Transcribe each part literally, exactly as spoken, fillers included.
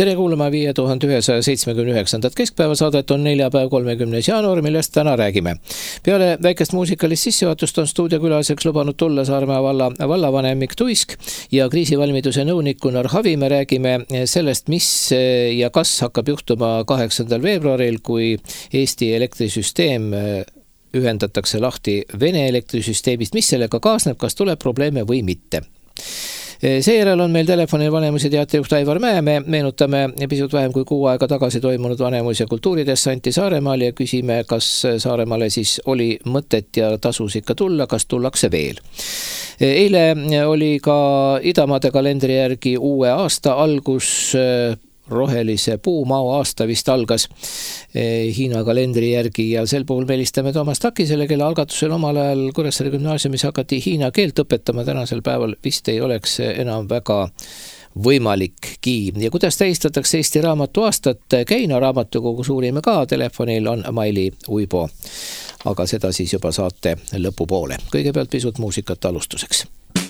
tere kuulama viie tuhande ühesaja seitsmekümne üheksandat keskpäeva saadet on neljapäev kolmekümnes jaanuar, millest täna räägime. Peale väikest muusikalist sissejuhatust on stuudiokülaliseks lubanud tulla Saaremaa valla vallavanem Mikk Tuisk ja kriisivalmiduse nõunik Gunnar Havi. Me räägime sellest, mis ja kas hakkab juhtuma kaheksandal veebruaril, kui Eesti elektrisüsteem ühendatakse lahti Vene elektrisüsteemist, mis sellega kaasneb, kas tuleb probleeme või mitte. Seejärel on meil telefonil Vanemuise teatrijuht Aivar Mäe. Me meenutame pisut vähem kui kuu aega tagasi toimunud Vanemuis- ja kultuuridessanti Saaremaal ja küsime, kas Saaremaale siis oli mõtet ja tasus ikka tulla, kas tullakse veel. Eile oli ka Idamaade kalendri järgi uue aasta algus, rohelise puumao aasta vist algas Hiina kalendri järgi ja sel puhul melistame Toomas Takisele, kelle algatusel omal ajal Kuressaare gümnaasiumis hakati hiina keelt õpetama. Tänasel päeval vist ei oleks enam väga võimalikki. Ja kuidas tähistatakse Eesti raamatu aastat? Keina raamatukogu suurime ka, telefonil on Maili Uibo. Aga seda siis juba saate lõpupoole. Kõigepealt pisut muusikat alustuseks.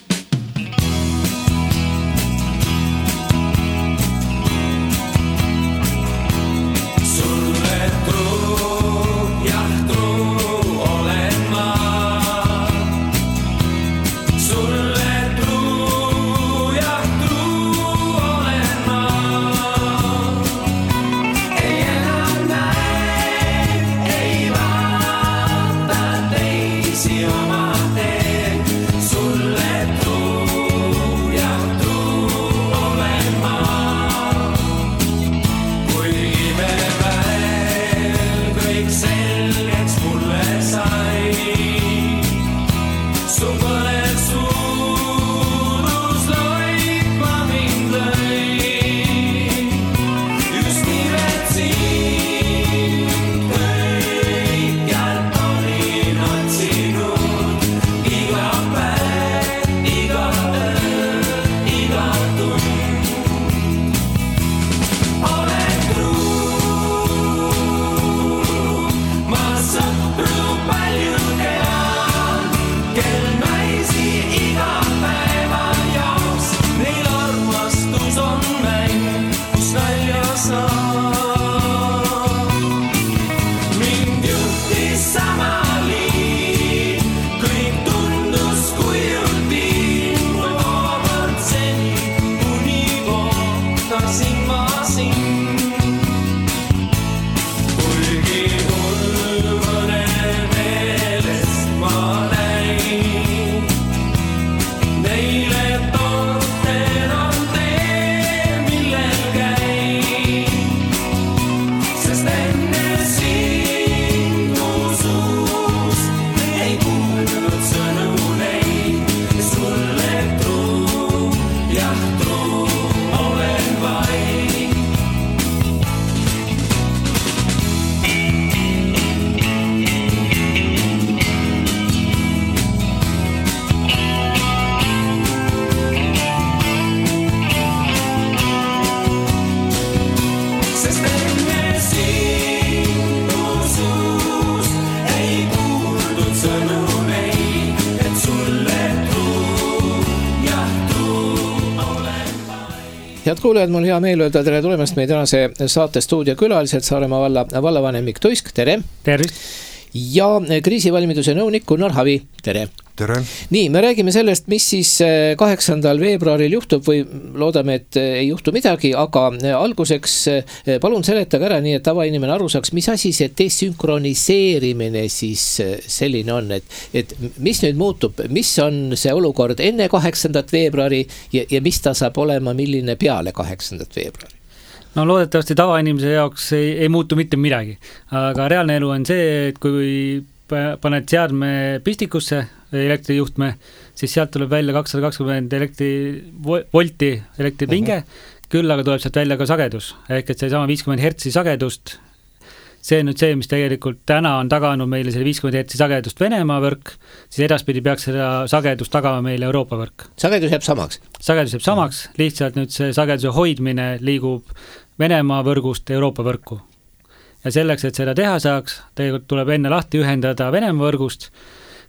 Head kuulajad, mul hea meel öelda tere tulemast meie tänase saate stuudiokülalised Saaremaa valla vallavanem Mikk Tuisk, tere! Tere! Ja kriisivalmiduse nõunik Gunnar Havi, tere! Tere! Nii, me räägime sellest, mis siis kaheksandal veebruaril juhtub või loodame, et ei juhtu midagi, aga alguseks palun seletage ära nii, et tavainimene aru saaks, mis asi see desünkroniseerimine siis selline on, et, et mis nüüd muutub, mis on see olukord enne kaheksandat veebruari ja, ja mis ta saab olema, milline peale kaheksandat veebruari? No loodetavasti tavainimese jaoks ei, ei muutu mitte midagi, aga reaalne elu on see, et kui paned seadme pistikusse elektrijuhtme, siis sealt tuleb välja kakssada kakskümmend elektrivolti elektripinge, uh-huh. Küll aga tuleb sealt välja ka sagedus, ehk et see sama viiskümmend hertsi sagedust, see on nüüd see, mis tegelikult täna on taganud meile selle viiskümmend hertsi sagedust Venemaa võrk, siis edaspidi peaks seda sagedust tagama meile Euroopa võrk. Sagedus jääb samaks? Sagedus jääb samaks, lihtsalt nüüd see sageduse hoidmine liigub Venemaa võrgust Euroopa võrku. Ja selleks, et seda teha saaks, tegelikult tuleb enne lahti ühendada Venemaa võrgust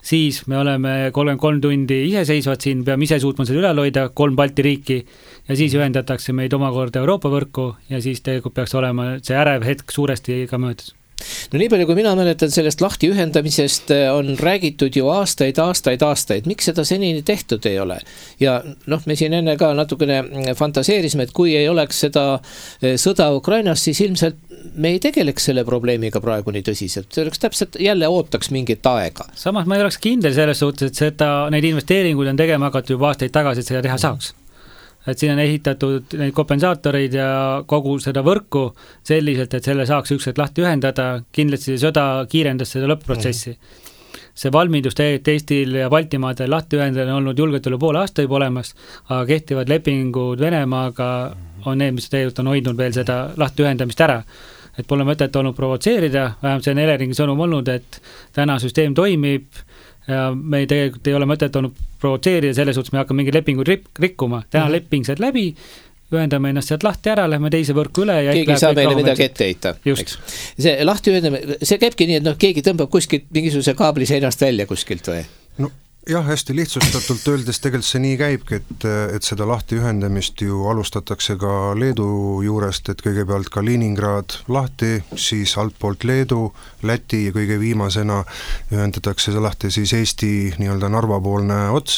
siis me oleme kolmkümmend kolm tundi iseseisvad siin, peame ise suutma seda üle hoida, kolm Balti riiki ja siis ühendatakse meid omakorda Euroopa võrku ja siis tegelikult peaks olema see ärev hetk suuresti ka möödas. No nii palju, kui mina mäletan sellest lahti ühendamisest on räägitud ju aastaid, aastaid, aastaid. Miks seda senini tehtud ei ole? Ja noh, me siin enne ka natukene fantaseerisime, et kui ei oleks seda sõda Ukrainas, siis ilmselt me ei tegeleks selle probleemiga praegu nii tõsiselt. See oleks täpselt, jälle ootaks mingit aega. Samas ma ei oleks kindel selles suhtes, et seda, neid investeeringuid on tegema hakatud juba aastaid tagasi, et seda teha saaks. Et siin on ehitatud neid kompensaatoreid ja kogu seda võrku selliselt, et selle saaks ükskord lahti ühendada, kindlasti sõda kiirendas seda lõpp-protsessi. Mm. See valmidus tegelikult Eestil ja Baltimaadel lahti ühendada on olnud julgelt üle poole aasta juba olemas, aga kehtivad lepingud Venemaaga on need, mis tegelikult on hoidnud veel seda lahti ühendamist ära. Et pole mõtet olnud provotseerida, vähemalt see on Eleringi sõnum olnud, et täna süsteem toimib ja me ei tegelikult ei ole mõtet olnud provotseerida, selles suhtes me hakkame mingi lepingu rikkuma. Täna mm-hmm. leping sealt läbi, ühendame ennast sealt lahti ära, lähme teise võrku üle ja keegi saab meile midagi ette heita. See lahti ühendame, see käibki nii, et noh, keegi tõmbab kuskilt mingisuguse kaabli seinast välja kuskilt või? No jah, hästi lihtsustatult öeldes tegelikult see nii käibki, et, et seda lahti ühendamist ju alustatakse ka Leedu juurest, et kõigepealt Kaliningrad lahti, siis altpoolt Leedu, Läti ja kõige viimasena ühendatakse see lahti siis Eesti nii-öelda Narva-poolne ots.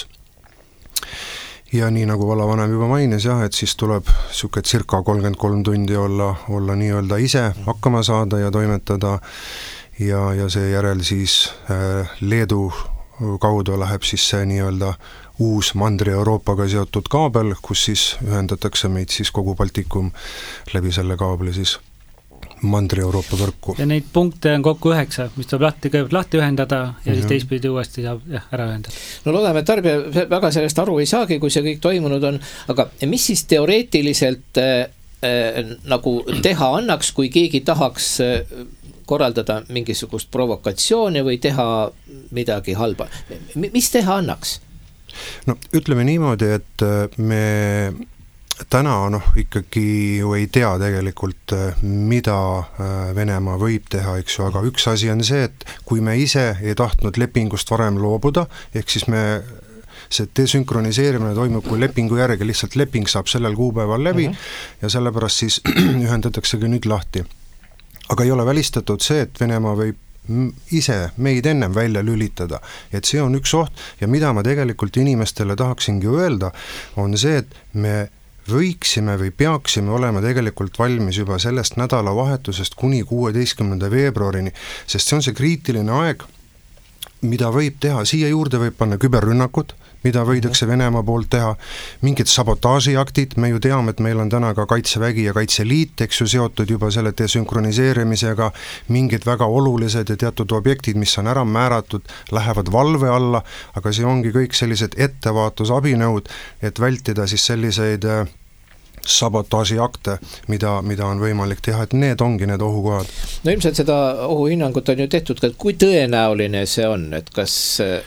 Ja nii nagu vallavanem juba mainis jah, et siis tuleb siuke circa kolmkümmend kolm tundi olla, olla nii-öelda ise hakkama saada ja toimetada ja, ja seejärel siis äh, Leedu kaudu läheb siis see nii-öelda uus Mandri-Euroopaga seotud kaabel, kus siis ühendatakse meid siis kogu Baltikum läbi selle kaabli siis Mandri-Euroopa võrku. Ja neid punkte on kokku üheksa, mis tuleb lahti, kõigepealt lahti ühendada ja mm-hmm. siis teistpidi uuesti saab jah, ära ühendada. No loodame, et tarbija väga sellest aru ei saagi, kui see kõik toimunud on, aga mis siis teoreetiliselt äh, äh, nagu teha annaks, kui keegi tahaks äh, korraldada mingisugust provokatsiooni või teha midagi halba. Mis teha annaks? No ütleme niimoodi, et me täna noh, ikkagi ju ei tea tegelikult, mida Venemaa võib teha, eks ju, aga üks asi on see, et kui me ise ei tahtnud lepingust varem loobuda, ehk siis me see desünkroniseerimine toimub kui lepingu järgi, lihtsalt leping saab sellel kuupäeval läbi mm-hmm. ja sellepärast siis ühendataksegi nüüd lahti. Aga ei ole välistatud see, et Venemaa võib ise meid ennem välja lülitada, et see on üks oht ja mida ma tegelikult inimestele tahaksingi öelda, on see, et me võiksime või peaksime olema tegelikult valmis juba sellest nädalavahetusest kuni kuueteistkümnenda veebruarini, sest see on see kriitiline aeg, mida võib teha, siia juurde võib panna küberrünnakud, mida võidakse Venemaa poolt teha, mingid sabotaažiaktid, me ju teame, et meil on täna ka Kaitsevägi ja Kaitseliit, eks ju, seotud juba selle desünkroniseerimisega, mingid väga olulised ja teatud objektid, mis on ära määratud, lähevad valve alla, aga see ongi kõik sellised ettevaatusabinõud, et vältida siis selliseid sabotaažiakte, mida, mida on võimalik teha, et need ongi need ohukohad. No ilmselt seda ohuhinnangut on ju tehtud, et kui tõenäoline see on, et kas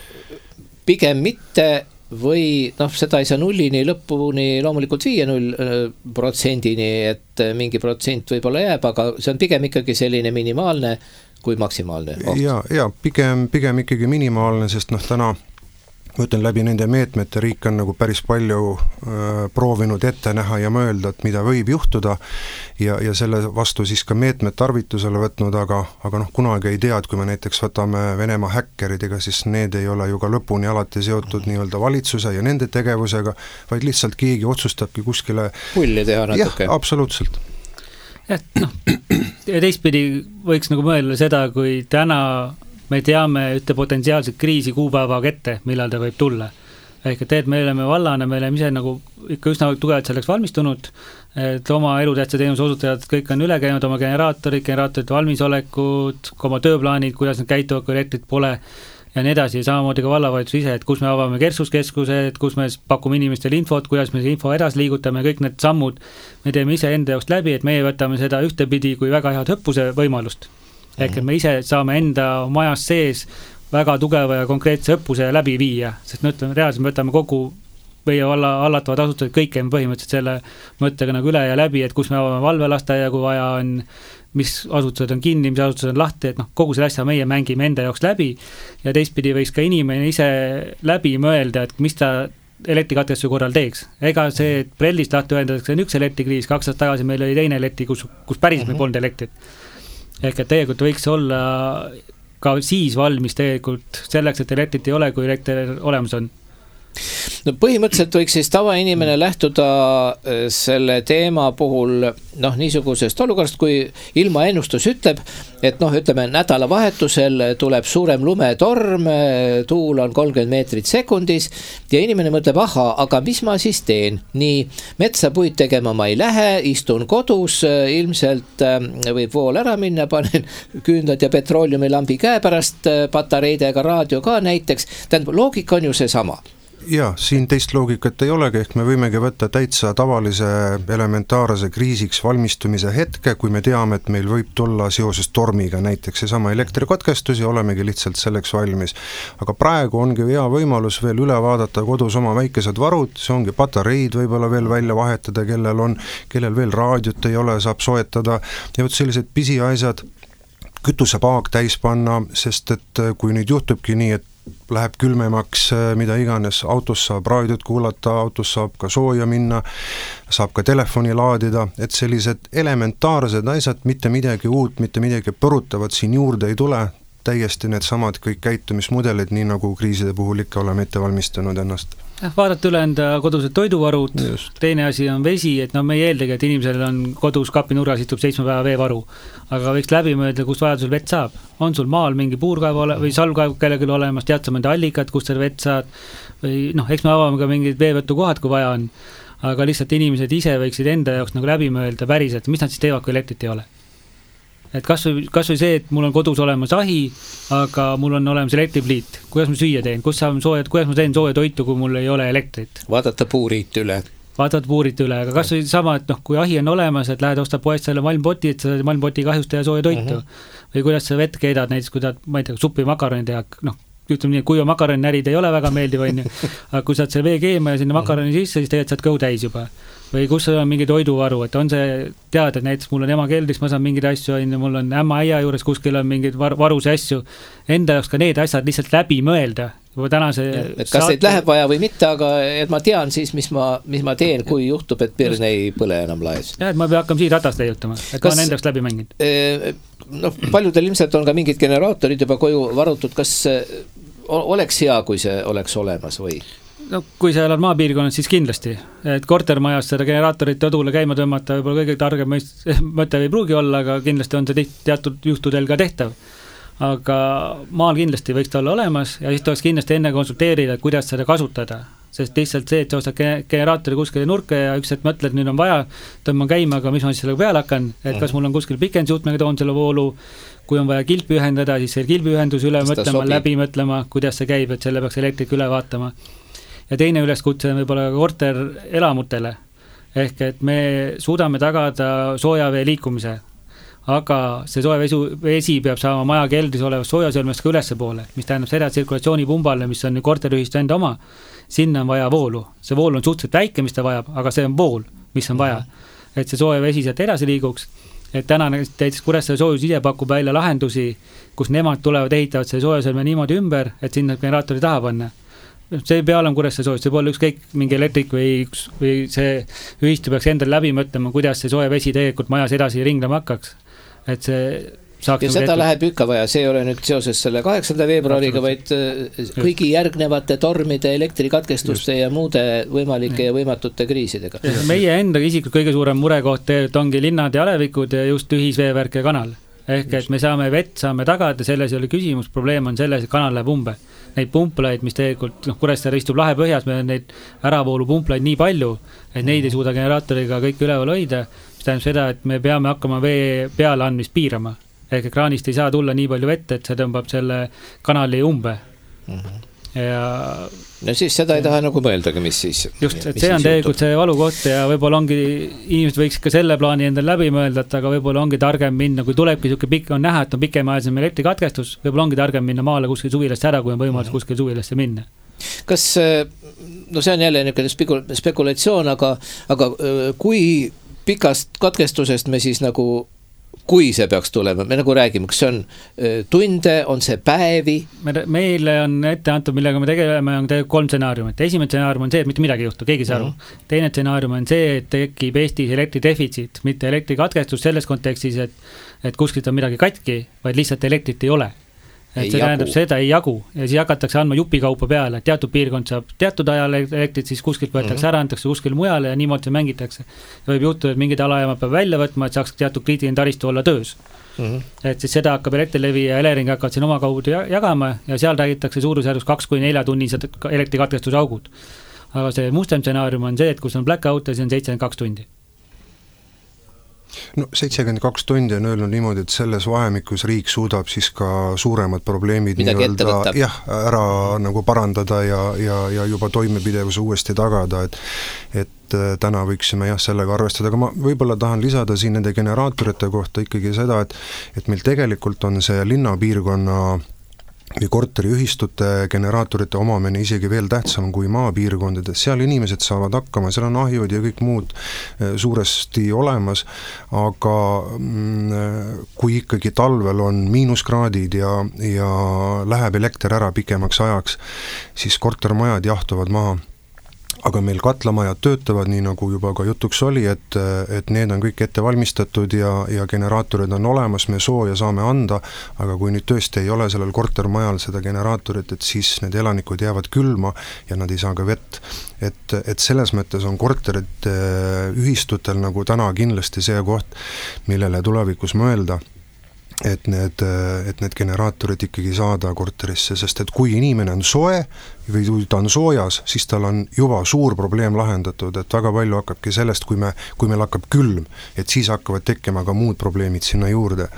pigem mitte või noh, seda ei saa nullini lõpuni loomulikult viia null protsendini, et mingi protsent võib-olla jääb, aga see on pigem ikkagi selline minimaalne kui maksimaalne oht. Ja, ja pigem, pigem ikkagi minimaalne, sest noh, täna ma ütlen läbi nende meetmete riik on nagu päris palju äh, proovinud ette näha ja mõelda, et mida võib juhtuda ja, ja selle vastu siis ka meetmed tarvitusele võtnud, aga, aga noh, kunagi ei tea, et kui me näiteks võtame Venemaa häkkeridega, siis need ei ole ju ka lõpuni alati seotud nii-öelda valitsuse ja nende tegevusega, vaid lihtsalt keegi otsustabki kuskile pulli teha natuke. Jah, absoluutselt. jah, noh, teistpidi võiks nagu mõelda seda, kui täna me teame ühte potentsiaalset kriisi kuupäevaga ette, millal ta võib tulla. Ehk et, et me oleme vallane, me oleme ise nagu ikka üsna tugevalt selleks valmistunud, et oma elutähtsa teenuse osutajad kõik on üle käinud, oma generaatorid, generaatorite valmisolekud, oma tööplaanid, kuidas need käituvad, kui elektrit pole ja nii edasi, samamoodi ka vallavalitsus ise, et kus me avame kersuskeskused, kus me pakume inimestele infot, kuidas me see info edasi liigutame, kõik need sammud me teeme ise enda jaoks läbi, et meie võtame seda ühtepidi kui väga head hõppuse võimalust. Ehk et me ise saame enda majas sees väga tugeva ja konkreetse õppuse läbi viia, sest me ütleme, reaalselt me võtame kogu meie valla hallatavad asutused, kõik käime põhimõtteliselt selle mõttega nagu üle ja läbi, et kus me avame valvelastaja, kui vaja on, mis asutused on kinni, mis asutused on lahti, et noh, kogu selle asja meie mängime enda jaoks läbi ja teistpidi võiks ka inimene ise läbi mõelda, et mis ta elektrikatkestuse korral teeks. Ega see, et prellist lahti ühendatakse, on üks elektrikriis, kaks aastat tagasi meil oli teine elektri, kus, kus päris meil polnud elektrit. Ehk et tegelikult võiks olla ka siis valmis tegelikult selleks, et elektrit ei ole, kui elekter olemas on. No põhimõtteliselt võiks siis tavainimene lähtuda selle teema puhul noh, niisugusest olukorrast, kui ilmaennustus ütleb, et noh, ütleme nädalavahetusel tuleb suurem lumetorm, tuul on kolmkümmend meetrit sekundis ja inimene mõtleb, aha, aga mis ma siis teen? Nii, metsa puid tegema ma ei lähe, istun kodus, ilmselt võib vool ära minna, panen küünlad ja petrooliumilambi käe pärast, patareidega raadio ka näiteks, tähendab, loogika on ju see sama. Jaa, siin teist loogikat ei olegi, ehk me võimegi võtta täitsa tavalise elementaarse kriisiks valmistumise hetke, kui me teame, et meil võib tulla seoses tormiga näiteks seesama elektrikatkestus ja olemegi lihtsalt selleks valmis. Aga praegu ongi hea võimalus veel üle vaadata kodus oma väikesed varud, see ongi patareid võib-olla veel välja vahetada, kellel on, kellel veel raadiot ei ole, saab soetada ja võt sellised pisiasjad, kütusepaak täis panna, sest et kui nüüd juhtubki nii, et läheb külmemaks, mida iganes, autos saab raadiot kuulata, autos saab ka sooja minna, saab ka telefoni laadida, et sellised elementaarsed asjad, mitte midagi uut, mitte midagi põrutavat siin juurde ei tule, täiesti need samad kõik käitumismudelid, nii nagu kriiside puhul ikka oleme ette valmistanud ennast. Vaadata üle enda kodused toiduvarud, just. Teine asi on vesi, et no me ei eeldagi, et inimesel on kodus kapinurgas istub seitsme päeva veevaru, aga võiks läbi mõelda, kus vajadusel vett saab. On sul maal mingi puurkaev ole, või salvkaev kellelgi olemas, tead sa mõnda allikat, kus teil vett saad, või noh, eks me avame ka mingid veevõtukohad, kui vaja on, aga lihtsalt inimesed ise võiksid enda jaoks nagu läbi mõelda päriselt, mis nad siis teevad, kui elektrit ei ole. Et kas või, kas või see, et mul on kodus olemas ahi, aga mul on olemas elektripliit. Kuidas ma süüa teen? Kus saan sooja, kuidas ma teen sooja toitu, kui mul ei ole elektrit? Vaadata puurit üle. Vaadata puurit üle, aga kas või sama, et noh, kui ahi on olemas, et lähed ostad poest selle malmpoti, et sa malmpoti kahjusta ja sooja toitu. Mm-hmm. Või kuidas sa vett keedad, näiteks kui tahad, ma ei tea, suppi makaroni teha, noh, ütleme nii, kui on makaroni närid ei ole väga meeldiv, on ju, aga kui saad selle vee keema ja sinna makaroni sisse, siis tegelikult saad kõhu täis juba. Või kus on mingi toiduvaru, et on see teada, et näiteks mul on ema keldris, ma saan mingeid asju, mul on ämma äia juures kuskil on mingeid var varusi asju, enda jaoks ka need asjad lihtsalt läbi mõelda. Tänase et kas saate... neid läheb vaja või mitte, aga et ma tean siis, mis ma, mis ma teen, kui juhtub, et pirn ei põle enam laes. Ja, et ma pea hakkama siit ratast leiutama, et kas, ma olen enda jaoks läbi mänginud. E, no, paljudel ilmselt on ka mingid generaatorid juba koju varutud, kas oleks hea, kui see oleks olemas või? No kui seal on maapiirkonnad, siis kindlasti, et kortermajas seda generaatorit õdule käima tõmmata võib-olla kõige targem mõte ei pruugi olla, aga kindlasti on see teatud juhtudel ka tehtav. Aga maal kindlasti võiks ta olla olemas ja siis tuleks kindlasti enne konsulteerida, kuidas seda kasutada, sest lihtsalt see, et sa ostad generaatori kuskile nurke ja üks, et mõtled, nüüd on vaja, tõmban käima, aga mis ma siis sellega peale hakkan, et kas mul on kuskil pikendusjuhtmega toon selle voolu, kui on vaja kilpi ühendada, siis selle kilbiühendus üle Kas mõtlema, läbi mõtlema, kuidas see käib, et selle peaks elektrik üle vaatama. Ja teine üleskutse on võib-olla korter elamutele, ehk et me suudame tagada soojavee liikumise, aga see soe vesi, vesi peab saama maja keldris olevast soojasõlmest ka ülesse poole, mis tähendab seda tsirkulatsioonipumbale, mis on korteriühistu enda oma, sinna on vaja voolu. See vool on suhteliselt väike, mis ta vajab, aga see on vool, mis on vaja, et see soe vesi sealt edasi liiguks. Et täna näiteks Kuressaare soojus ise pakub välja lahendusi, kus nemad tulevad, ehitavad see soojasõlme niimoodi ümber, et sinna generaatori taha panna. See peale on Kuressaare soojus, see pole ükskõik mingi elektrik või, või see ühistu peaks endal läbi mõtlema, kuidas see soe vesi tegelikult majas edasi ringlema hakkaks. Et see saaks ja seda läheb ikka vaja, see ei ole nüüd seoses selle kaheksanda veebruariga, vaid kõigi järgnevate tormide, elektrikatkestuste Just. ja muude võimalike ja võimatute kriisidega. Meie enda isiklikult kõige suurem murekoht ongi linnad ja alevikud ja just ühisveevärk ja kanal. Ehk et me saame vett, saame tagada, selles ei ole küsimus, probleem on selles, et kanal läheb umbe. Neid pumplaid, mis tegelikult, noh, Kuressaare istub lahe põhjas, me on neid äravoolu pumplaid nii palju, et neid ei suuda generaatoriga kõik üleval hoida, mis tähendab seda, et me peame hakkama vee peale andmist piirama. Ehk ekraanist ei saa tulla nii palju vett, et see tõmbab selle kanali umbe. Mm-hmm. Ja no siis seda ei taha nagu mõeldagi, mis siis just, et see on tegelikult see valukoht ja võib-olla ongi, inimesed võiks ka selle plaani endal läbi mõelda, aga võib-olla ongi targem minna, kui tulebki siuke pikk, on näha, et on pikemaajalisem elektrikatkestus, võib-olla ongi targem minna maale kuskil suvilast ära, kui on võimalus kuskil suvilasse minna. Kas, no see on jälle niisugune spekulatsioon, aga, aga kui pikast katkestusest me siis nagu, kui see peaks tulema, me nagu räägime, kas see on tunde, on see päevi? Me, meile on ette antud, millega me tegeleme, on tegelikult kolm stsenaariumit. Esimene stsenaarium on see, et mitte midagi ei juhtu, keegi saa aru. Mm-hmm. Teine stsenaarium on see, et tekib Eestis elektridefitsiit, mitte elektrikatkestus selles kontekstis, et, et kuskilt on midagi katki, vaid lihtsalt elektrit ei ole. Et see tähendab seda, ei jagu ja siis hakatakse andma jupikaupa peale, et teatud piirkond saab teatud ajal elektrit, siis kuskilt võetakse mm-hmm. ära, antakse kuskil mujale ja niimoodi see mängitakse. Ja võib juhtuda, et mingid alajaamad peab välja võtma, et saaks teatud kriitiline taristu olla töös. Mm-hmm. Et siis seda hakkab Elektrilevi ja Elering hakkavad siin oma kaudu jagama ja seal räägitakse suurusjärgus kaks kuni nelja tunnised elektrikatkestusaugud. Aga see mustem stsenaarium on see, et kus on blackout ja see on seitsekümmend kaks tundi. No seitsekümmend kaks tundi on öelnud niimoodi, et selles vahemikus riik suudab siis ka suuremad probleemid nii-öelda, jah, ära nagu parandada ja, ja, ja juba toimepidevuse uuesti tagada, et, et täna võiksime jah sellega arvestada, aga ma võib-olla tahan lisada siin nende generaatorite kohta ikkagi seda, et, et meil tegelikult on see linnapiirkonna või korteriühistute generaatorite omamine isegi veel tähtsam kui maapiirkondades, seal inimesed saavad hakkama, seal on ahjud ja kõik muud suuresti olemas, aga kui ikkagi talvel on miinuskraadid ja, ja läheb elekter ära pikemaks ajaks, siis kortermajad jahtuvad maha. Aga meil katlamajad töötavad nii nagu juba ka jutuks oli, et, et need on kõik ette valmistatud ja, ja generaatorid on olemas, me sooja saame anda, aga kui nüüd tõesti ei ole sellel kortermajal seda generaatorit, et siis need elanikud jäävad külma ja nad ei saa ka vett. Et, et selles mõttes on korterid ühistutel nagu täna kindlasti see koht, millele tulevikus mõelda, et need, et need generaatorid ikkagi saada korterisse, sest et kui inimene on soe või kui ta on soojas, siis tal on juba suur probleem lahendatud, et väga palju hakkabki sellest, kui, me, kui meil hakkab külm, et siis hakkavad tekkima ka muud probleemid sinna juurde.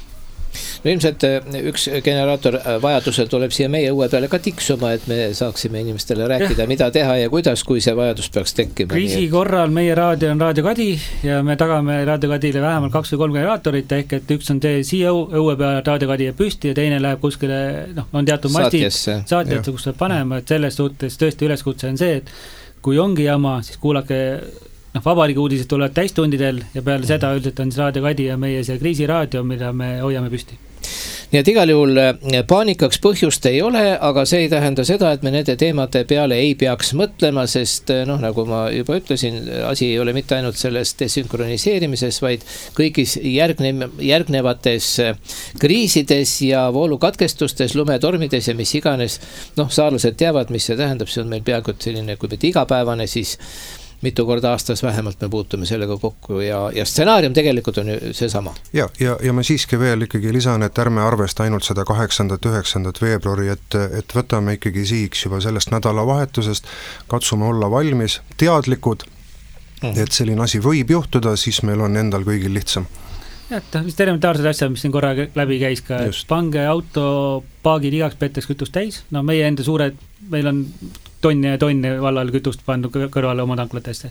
No ilmselt üks generaator vajadusel tuleb siia meie õue peale ka tiksuma, et me saaksime inimestele rääkida, ja. mida teha ja kuidas, kui see vajadus peaks tekkima. Kriisi korral meie raadio on raadiokadi ja me tagame raadiokadile vähemalt kaks või kolm generaatorit, ehk et üks on tee siia õue peale raadiokadi ja püsti ja teine läheb kuskile, noh, on teatud mastid, saatjesse, kus saab panema, et selles suhtes tõesti üleskutse on see, et kui ongi jama, siis kuulake noh, vabariigi uudised tulevad täistundidel ja peale mm. seda üldiselt on siis raadiokadi ja meie see kriisiraadio, mida me hoiame püsti. Nii et igal juhul paanikaks põhjust ei ole, aga see ei tähenda seda, et me nende teemade peale ei peaks mõtlema, sest noh, nagu ma juba ütlesin, asi ei ole mitte ainult selles desünkroniseerimises, vaid kõigis järgne, järgnevates kriisides ja voolukatkestustes, lumetormides ja mis iganes, noh, saarlased teavad, mis see tähendab, see on meil peaaegu selline, kui mitte igapäevane, siis mitu korda aastas vähemalt me puutume sellega kokku ja, ja stsenaarium tegelikult on ju seesama. Ja, ja, ja ma siiski veel ikkagi lisan, et ärme arvesta ainult seda kaheksandat üheksandat veebruari, et, et võtame ikkagi sihiks juba sellest nädalavahetusest, katsume olla valmis, teadlikud, mm. et selline asi võib juhtuda, siis meil on endal kõigil lihtsam. Ja, et vist elementaarsed asjad, mis siin korra läbi käis ka, et pange autopaagid igaks petteks kütust täis, no meie enda suured, meil on tonne ja tonne vallal kütust pannud kõrvale oma tanklatesse.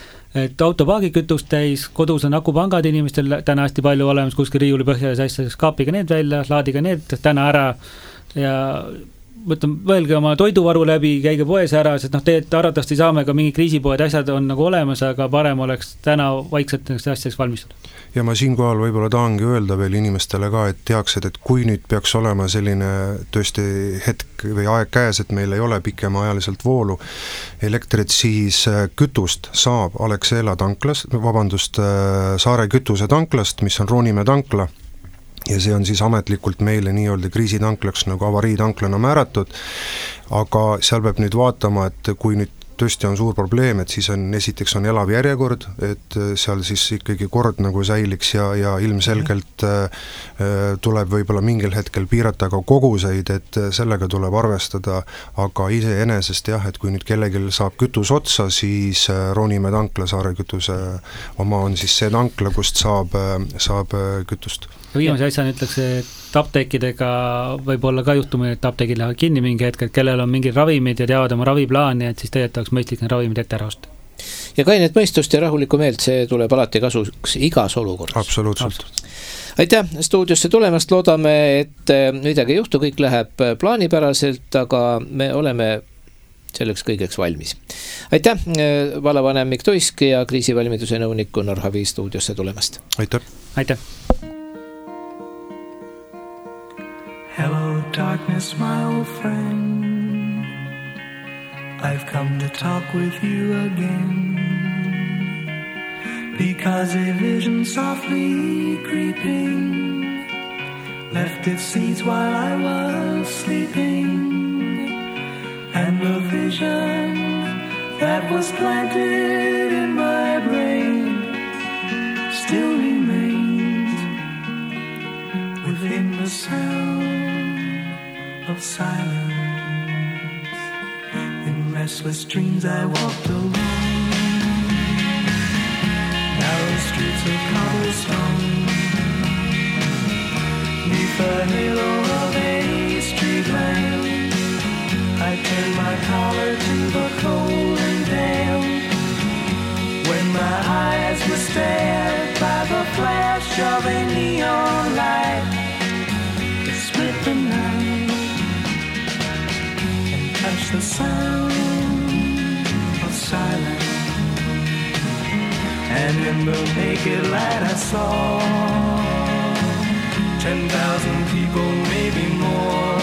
Et autopaagi kütust täis, kodus on akupangad inimestel täna hästi palju olemas, kuskil riiuli põhjas asja, kaapiga need välja, laadiga need täna ära ja mõtlem, võelge oma toiduvaru läbi, käige poes ära, sest noh, tegelikult arvatavasti saame ka mingi kriisipoed asjad on nagu olemas, aga parem oleks täna vaikselt nendest asjadest valmistada. Ja ma siinkohal võib-olla tahangi öelda veel inimestele ka, et teaksid, et kui nüüd peaks olema selline tõesti hetk või aeg käes, et meil ei ole pikemaajaliselt voolu elektrit, siis kütust saab Alexela tanklas, vabandust, Saare kütuse tanklast, mis on Roonimäe tankla, ja see on siis ametlikult meile nii-öelda kriisitanklaks nagu avariitanklana määratud, aga seal peab nüüd vaatama, et kui nüüd tõesti on suur probleem, et siis on, esiteks on elav järjekord, et seal siis ikkagi kord nagu säiliks ja, ja ilmselgelt äh, tuleb võib-olla mingil hetkel piirata ka koguseid, et sellega tuleb arvestada, aga iseenesest jah, et kui nüüd kellelgi saab kütus otsa, siis Roonimäe tankla, Saare kütuse oma on siis see tankla, kust saab, saab kütust. Viimase asjana ütleks, et apteekidega võib olla ka juhtumi, et apteegid lähevad kinni mingi hetk, et kellel on mingid ravimid ja teavad oma raviplaani, et siis tegelikult oleks mõistlik need ravimid ette ära osta. Ja kainet mõistust ja rahulikku meelt, see tuleb alati kasuks igas olukorras. Absoluutselt. Aitäh stuudiosse tulemast, loodame, et midagi ei juhtu, kõik läheb plaanipäraselt, aga me oleme selleks kõigeks valmis. Aitäh, vallavanem Mikk Tuisk ja kriisivalmiduse nõunik Gunnar Havi stuudiosse tulemast. Aitäh. Aitäh. Hello darkness, my old friend. I've come to talk with you again. Because a vision softly creeping left its seeds while I was sleeping, and the vision that was planted in my brain still remains within the sound of silence. In restless dreams I walked alone, narrow streets of cobblestone, neath the halo of a street lamp. I turned my collar to the cold and damp, when my eyes were stared by the flash of a neon light that split the night and touched the sound of silence. And in the naked light I saw ten thousand people, maybe more.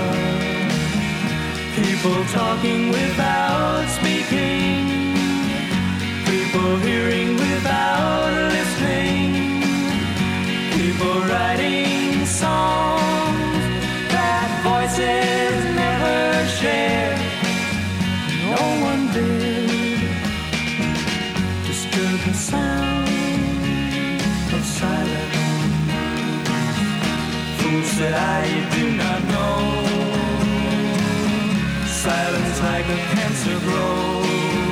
People talking without speaking, people hearing without listening, people writing songs that voices never share. No one did disturb the sound of silence. Fool, said I, you do not know, silence like a cancer grows.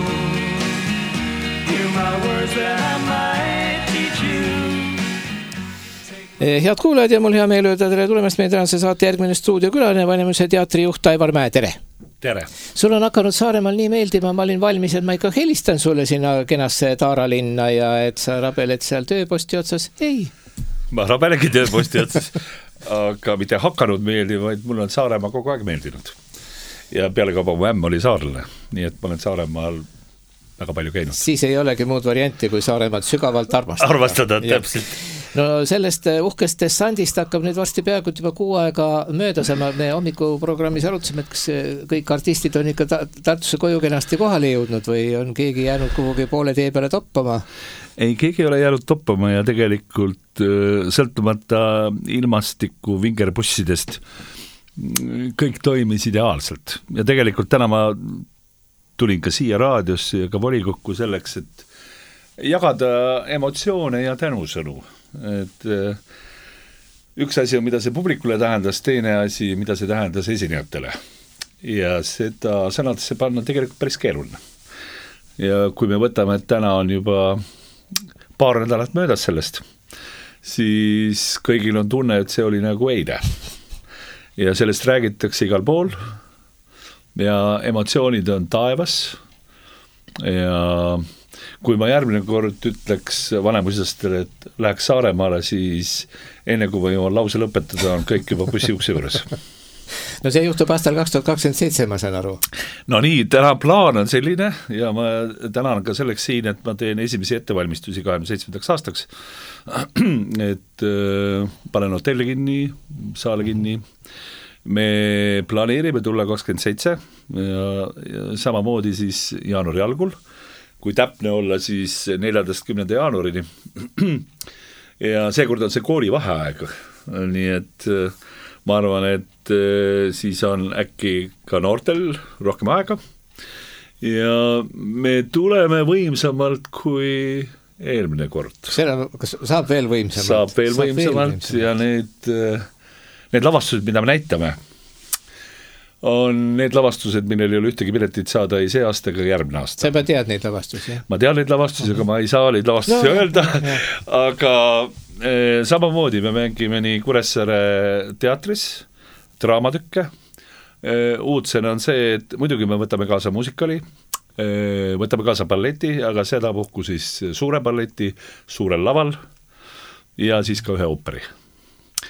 Hear my words that I might teach you. Head kuulajad ja mul hea meel öelda tere tulemast meie tänase saate järgmine stuudiokülaline, Vanemuise teatrijuht Aivar Mäe, tere! Tere! Sul on hakanud Saaremaal nii meeldima, ma olin valmis, et ma ikka helistan sulle sinna kenasse Taaralinna ja et sa rabeled seal tööposti otsas. Ei! Ma rabelegi tööposti otsas, aga mitte hakanud meeldima, vaid mul on Saaremaa kogu aeg meeldinud. Ja peale kauba mu ämm oli saarlane, nii et ma olen Saaremaal väga palju käinud. Siis ei olegi muud varianti, kui Saaremaad sügavalt armastada. Armastada, täpselt. No sellest uhkest dessandist hakkab nüüd varsti peaaegu juba kuu aega mööda, me hommikuprogrammis arutasime, et kas kõik artistid on ikka Tartusse koju kenasti kohale jõudnud või on keegi jäänud kuhugi poole tee peale toppama? Ei, keegi ei ole jäänud toppama ja tegelikult sõltumata ilmastiku vingerbussidest kõik toimis ideaalselt. Ja tegelikult täna ma tulin ka siia raadiosse ja ka volikokku selleks, et jagada emotsioone ja tänusõnu. Et üks asi on, mida see publikule tähendas, teine asi, mida see tähendas esinejatele. Ja seda sõnadesse panna tegelikult päris keeruline. Ja kui me võtame, et täna on juba paar nädalat möödas sellest, siis kõigil on tunne, et see oli nagu eile. Ja sellest räägitakse igal pool ja emotsioonid on taevas ja kui ma järgmine kord ütleks vanemuisastele, et läheks Saaremaale, siis enne kui ma jõuan lause lõpetada, on kõik juba bussi ukse juures. No see juhtub aastal kaks tuhat kakskümmend seitse, ma saan aru. No nii, täna plaan on selline ja ma tänan ka selleks siin, et ma teen esimesi ettevalmistusi kahekümne seitsmendaks aastaks. Et äh, panen hotelli kinni, saale kinni. Me planeerime tulla kakskümmend seitse ja, ja samamoodi siis jaanuari algul, kui täpne olla siis neljateistkümnenda jaanuarini. Ja seekord on see kooli vaheaeg, nii et ma arvan, et siis on äkki ka noortel rohkem aega ja me tuleme võimsamalt kui eelmine kord. Seda, kas saab veel võimsamalt? Saab veel saab võimsamalt veel ja need, need lavastused, mida me näitame, on need lavastused, millel ei ole ühtegi piletit saada ei see aasta ega järgmine aasta. Sa juba tead neid lavastusi, jah? Ma tean neid lavastusi, aga ma ei saa neid lavastusi no, öelda, aga eh, samamoodi me mängime nii Kuressaare teatris draamatükke. Eh, uudsena on see, et muidugi me võtame kaasa musikali, eh, võtame kaasa balleti, aga seda puhku siis suure balleti, suurel laval ja siis ka ühe ooperi.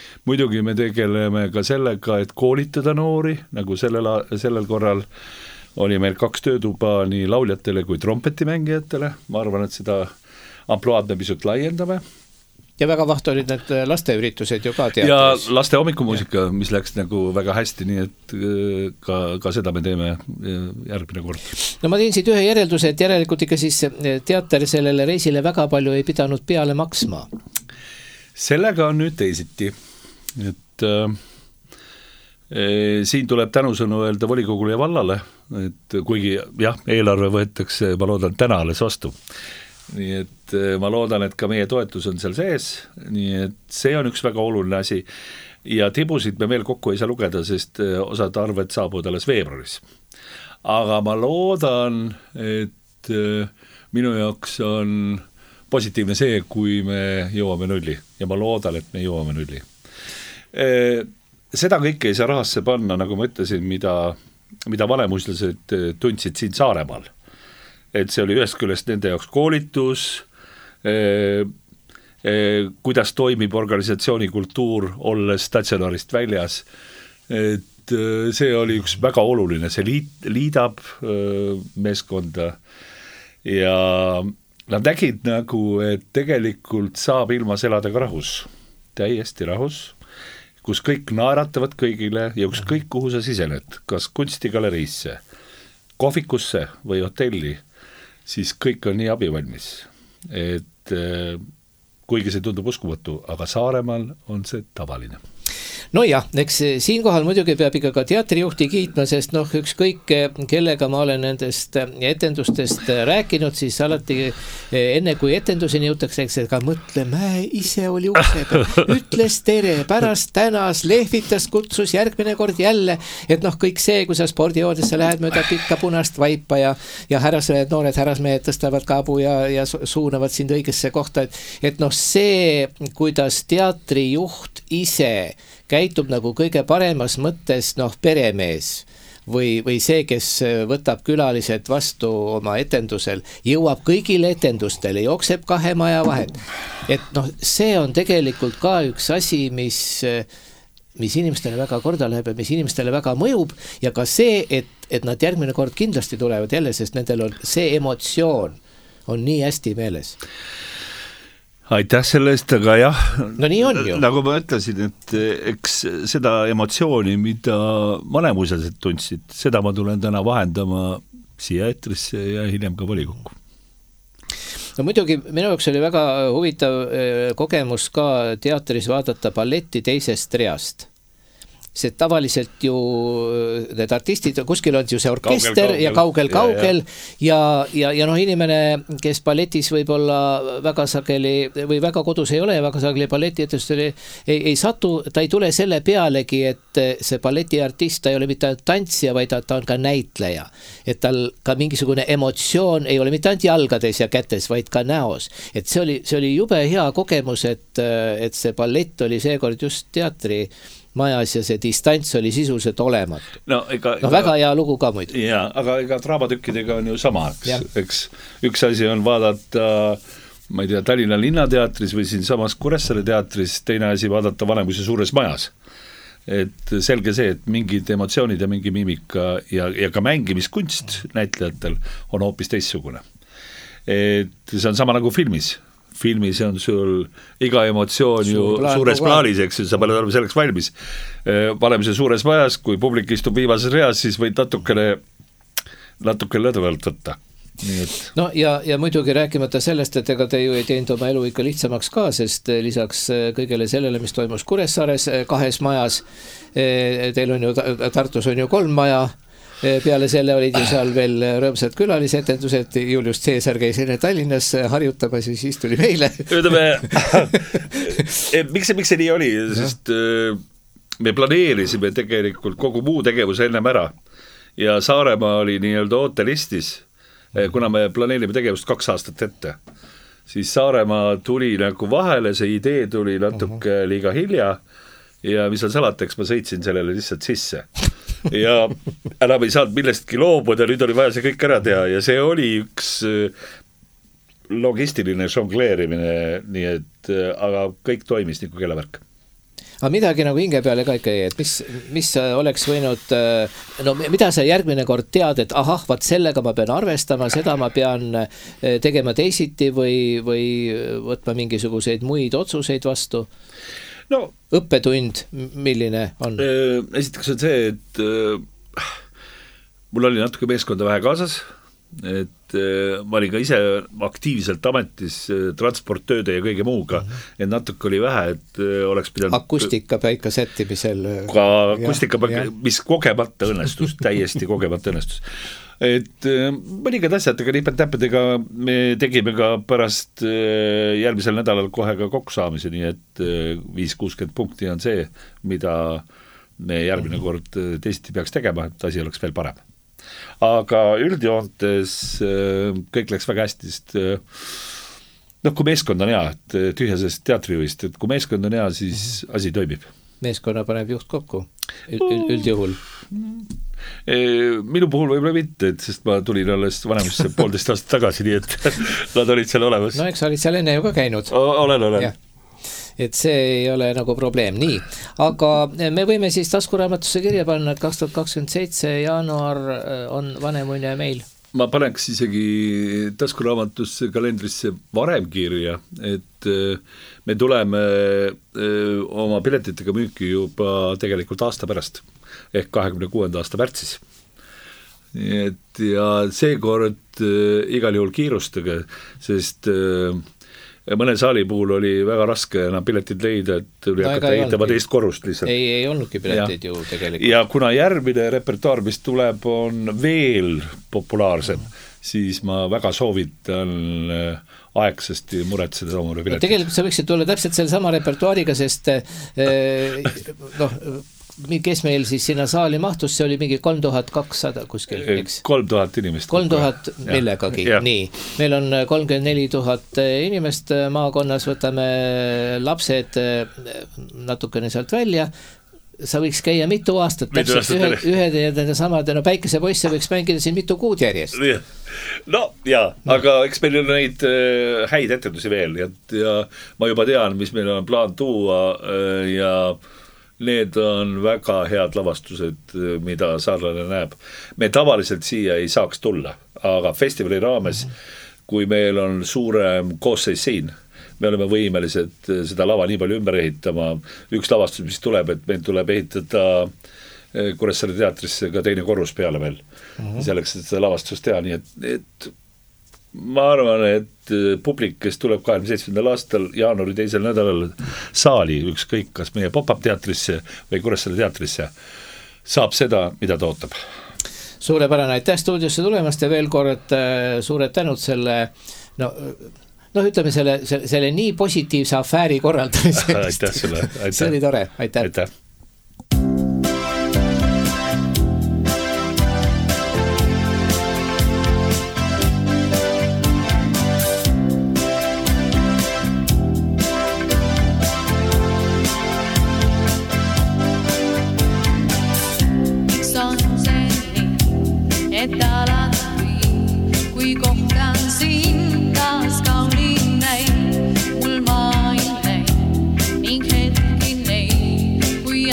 Muidugi me tegeleme ka sellega, et koolitada noori, nagu sellel, sellel korral oli meil kaks töötuba nii lauljatele kui trompetimängijatele, ma arvan, et seda ampluaad me pisut laiendame. Ja väga vaht olid need lasteüritused ju ka teatris. Ja laste hommikumuusika, mis läks nagu väga hästi, nii et ka, ka seda me teeme järgmine kord. No ma teen siit ühe järelduse, et järelikult ikka siis teater sellele reisile väga palju ei pidanud peale maksma. Sellega on nüüd teisiti, et äh, siin tuleb tänusõnu öelda volikogule ja vallale, et kuigi jah, eelarve võetakse, ma loodan, täna alles vastu. Nii et ma loodan, et ka meie toetus on seal sees, nii et see on üks väga oluline asi ja tibusid me veel kokku ei saa lugeda, sest osad arved saabuvad alles veebruaris. Aga ma loodan, et minu jaoks on positiivne see, kui me jõuame nulli ja ma loodan, et me jõuame nulli. Seda kõike ei saa rahasse panna, nagu ma ütlesin, mida, mida vanemuslased tundsid siin Saaremaal. Et see oli ühest küljest nende jaoks koolitus, eh, eh, kuidas toimib organisatsiooni kultuur olles statsionaarist väljas, et eh, see oli üks väga oluline, see liit, liidab eh, meeskonda ja nad nägid nagu, et tegelikult saab ilmas elada ka rahus, täiesti rahus, kus kõik naeratavad kõigile ja kus kõik, kuhu sa sisened, kas kunstigaleriisse, kohvikusse või hotelli, siis kõik on nii abivalmis, et kuigi see tundub uskumatu, aga Saaremaal on see tavaline. No jah, eks siinkohal muidugi peab ikka ka teatrijuhti kiitma, sest noh, ükskõik kellega ma olen nendest etendustest rääkinud, siis alati enne kui etenduseni jõutakse, eks ka mõtle, mäe ise oli ukse peal, ütles tere, pärast tänas, lehvitas, kutsus järgmine kord jälle, et noh, kõik see, kui sa spordijoodesse lähed mööda pikka punast vaipa ja, ja härrased, noored härrasmehed tõstavad kaabu ja, ja suunavad sind õigesse kohta, et, et noh, see, kuidas teatrijuht ise käitub nagu kõige paremas mõttes noh, peremees või, või see, kes võtab külalised vastu oma etendusel, jõuab kõigile etendustele, jookseb kahe maja vahet. Et noh, see on tegelikult ka üks asi, mis, mis inimestele väga korda läheb ja mis inimestele väga mõjub ja ka see, et, et nad järgmine kord kindlasti tulevad jälle, sest nendel on see emotsioon on nii hästi meeles. Aitäh selle eest, aga jah, no nii on ju. Nagu ma ütlesin, et eks seda emotsiooni, mida vanemuslased tundsid, seda ma tulen täna vahendama siia eetrisse ja hiljem ka volikokku. No muidugi minu jaoks oli väga huvitav kogemus ka teatris vaadata balletti teisest reast. See tavaliselt ju need artistid, kuskil on ju see orkester kaugel, kaugel. ja kaugel-kaugel ja, ja, ja, ja noh, inimene, kes balletis võib olla väga sageli või väga kodus ei ole ja väga sageli balletiettevõttel ei, ei, ei satu, ta ei tule selle pealegi, et see balletiartist, ta ei ole mitte tantsija, vaid ta, ta on ka näitleja. Et tal ka mingisugune emotsioon ei ole mitte ainult jalgades ja kätes, vaid ka näos. Et see oli, see oli jube hea kogemus, et, et see ballett oli seekord just teatri majas ja see distants oli sisuliselt olematu. No, ega, no väga hea lugu ka muidu. Jaa, aga ega draamatükkidega on ju sama, eks, eks üks asi on vaadata, ma ei tea, Tallinna linnateatris või siin samas Kuressaare teatris, teine asi vaadata Vanemuise suures majas. Et selge see, et mingid emotsioonid ja mingi miimika ja, ja ka mängimiskunst näitlejatel on hoopis teissugune. Et see on sama nagu filmis. Filmis on sul iga emotsioon Suur ju plaan, suures plaanis, eks sa pead olema selleks valmis. Paneme see suures majas, kui publik istub viimases reas, siis võid natukene, natukene lõdvalt võtta. Nii et... No ja, ja muidugi rääkimata sellest, et ega te ju ei teinud oma elu ikka lihtsamaks ka, sest lisaks kõigele sellele, mis toimus Kuressaares kahes majas, teil on ju, Tartus on ju kolm maja, peale selle olid ju seal veel rõõmsad külalisetendused, Julius Caesar käis enne Tallinnas harjutamas ja siis tuli meile. Ütleme, miks see, miks see nii oli, sest me planeerisime tegelikult kogu muu tegevuse ennem ära ja Saaremaa oli nii-öelda ootelistis, kuna me planeerime tegevust kaks aastat ette, siis Saaremaa tuli nagu vahele, see idee tuli natuke liiga hilja ja mis on salateks, ma sõitsin sellele lihtsalt sisse ja enam ei saanud millestki loobuda, nüüd oli vaja see kõik ära teha ja see oli üks logistiline žongleerimine, nii et aga kõik toimis nagu kellavärk. aga midagi nagu hinge peale ka ikka, et mis, mis oleks võinud, no mida sa järgmine kord tead, et ahah, vaat sellega ma pean arvestama, seda ma pean tegema teisiti või, või võtma mingisuguseid muid otsuseid vastu? No, õppetund, milline on? Esiteks on see, et äh, mul oli natuke meeskonda vähe kaasas, et ma olin ka ise aktiivselt ametis transporttööde ja kõige muuga, mm-hmm. et natuke oli vähe, et oleks pidanud akustika paika sättimisel ka akustika paika, mis kogemata õnnestus, täiesti kogemata õnnestus. Et mõningad asjad, aga nipet-täppedega me tegime ka pärast järgmisel nädalal kohe ka kokkusaamise, nii et viis kuuskümmend punkti on see, mida me järgmine kord teisiti peaks tegema, et asi oleks veel parem. Aga üldjoontes kõik läks väga hästi, sest noh, kui meeskond on hea, et tühjasest teatrivõist, et kui meeskond on hea, siis asi toimib. Meeskonna paneb juht kokku üldjuhul? Minu puhul võib-olla mitte, et sest ma tulin alles vanemusse poolteist aastat tagasi, nii et nad olid seal olemas. No eks olid seal enne ju ka käinud. Olen, olen. Ja. Et see ei ole nagu probleem. Nii, aga me võime siis taskuraamatusse kirja panna, et kaks tuhat kakskümmend seitse jaanuar on Vanemuine meil. Ma paneks isegi taskuraamatusse kalendrisse varem kirja, et me tuleme oma piletitega müüki juba tegelikult aasta pärast, ehk kahekümne kuuenda aasta märtsis. Et ja seekord igal juhul kiirustage, sest mõne saali puhul oli väga raske enam piletid leida, et oli no, hakata ehitama teist korrust lihtsalt. Ei, ei olnudki piletid ja. Ju tegelikult. Ja kuna järgmine repertuaar, mis tuleb, on veel populaarsem, siis ma väga soovitan aegsasti muretseda oma piletid. No, tegelikult sa võiksid tulla täpselt selle sama repertuaariga, sest eh, noh, kes meil siis sinna saali mahtus, see oli mingi kolm tuhat kakssada kuskil, eks? kolm tuhat inimest. kolm tuhat millegagi, ja. Nii. Meil on kolmkümmend neli tuhat inimest maakonnas, võtame lapsed natukene sealt välja, sa võiks käia mitu aastat, mitu täpselt aastat ühe, ühed ja nende samade, no Päikesepoisse võiks mängida siin mitu kuud järjest. No jaa, no. Aga eks meil on neid häid etendusi veel, ja, ja ma juba tean, mis meil on plaan tuua ja need on väga head lavastused, mida saarlane näeb. Me tavaliselt siia ei saaks tulla, aga festivali raames, mm-hmm. kui meil on suurem koosseis siin, me oleme võimelised seda lava nii palju ümber ehitama. Üks lavastus, mis tuleb, et meil tuleb ehitada Kuressaare teatrisse ka teine korrus peale veel. Mm-hmm. Selleks, et seda lavastust teha, nii et, et ma arvan, et publik, kes tuleb kahekümne seitsmendal aastal jaanuari teisel nädalal saali, ükskõik kas meie pop-up teatrisse või Kuressaare teatrisse, saab seda, mida ta ootab. Suurepärane, aitäh stuudiosse tulemast ja veel kord suured tänud selle, no, no ütleme selle, selle, selle nii positiivse afääri korraldamise. Aitäh sulle, aitäh. See oli tore, aitäh. Aitäh. Kui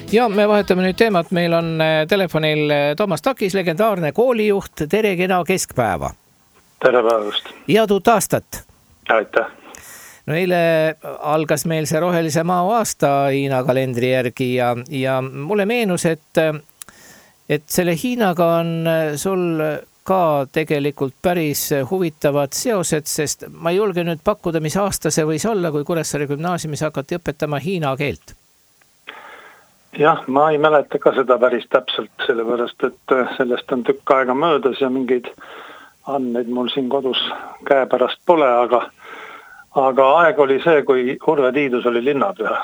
Ja me vahetame nüüd teemat, meil on telefonil Toomas Takis, legendaarne koolijuht, tere kena keskpäeva. Tere päevast. Ja tuut aastat. Aitäh. No eile algas meil see rohelise mao aasta Hiina kalendri järgi ja, ja mulle meenus, et, et selle Hiinaga on sul ka tegelikult päris huvitavad seosed, sest ma ei julge nüüd pakkuda, mis aasta see võis olla, kui Kuressaare gümnaasiumis hakati õpetama hiina keelt. Jah, ma ei mäleta ka seda päris täpselt, sellepärast, et sellest on tükk aega möödas ja mingeid andmeid mul siin kodus käepärast pole, aga, aga aeg oli see, kui Urve Tiidus oli linnapea.